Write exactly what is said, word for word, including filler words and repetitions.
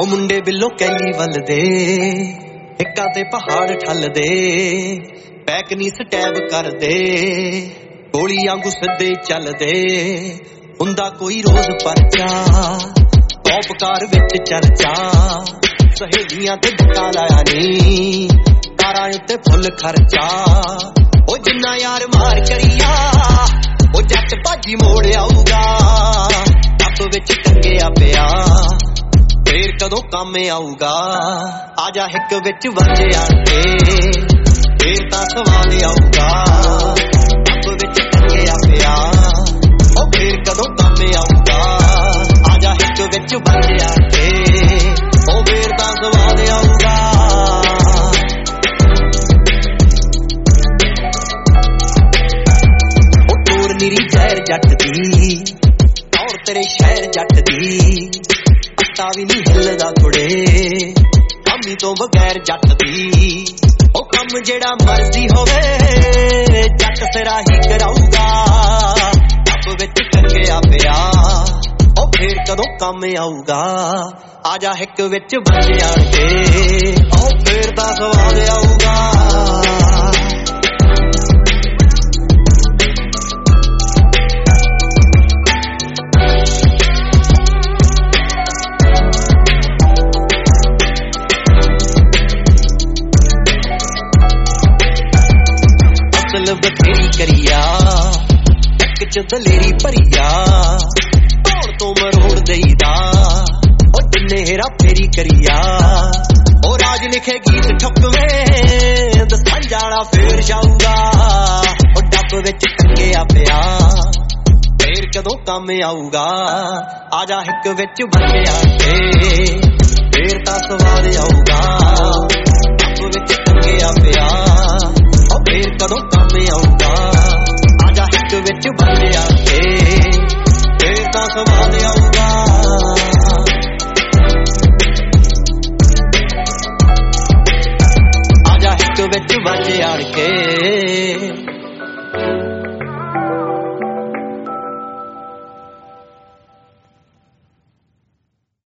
ओ मुंडे बिल्लो कैली वल दे हिक्का ते पहाड़ ठल दे पैक नी स्टैब कर दे गोली आंगू सिद्धे चल दे हुंदा कोई रोज परचा कौपकार विच चर्चा सहेलियां ते धक्का लाया नी कारां उत्ते फुल खर्चा ओ जिन्ना यार मार करिया ओ जट भाजी मोड़ आऊगा टप विच टंगिया पिया फिर कदों काम आऊगा आजा हिक विच वंजिया के फिर तां सवाल आऊगा टप विच टंगिया पिया ओ फिर कदों काम आऊगा आजा हिक विच वंजिया के ओ फिर तां सवाल आऊगा ओ टोर निरी जहर जट दी और तेरे शहर जट दी पत्ता भी नहीं हिलदा कुड़े अम्मी तो बगैर जट दी ओ कम जेड़ा मर्जी होवे जट तेरा ही कराऊगा टप विच टंगिया पिया ओ फिर कदों काम आऊगा आजा हिक विच वंजिया के ओ फिर तां सवाल आऊगा बथेरी करिया एक च दलेरी भरिया तोड़ तो मरोड़ देईदा ओ जिन्ने हेरा फेरी करिया ओ राज लिखे गीत ठपवे दसां जाना फिर जाऊगा ओ डब विच टंगिया पिया फिर कदों काम आऊगा आजा हिक विच वंजिया के फिर तां सवाल आऊगा डब विच टंगिया पिया ओ फिर कदों काम आऊगा आजा हिक विच वंजिया के फिर तां सवाल आऊगा आजा हिक विच वंजिया के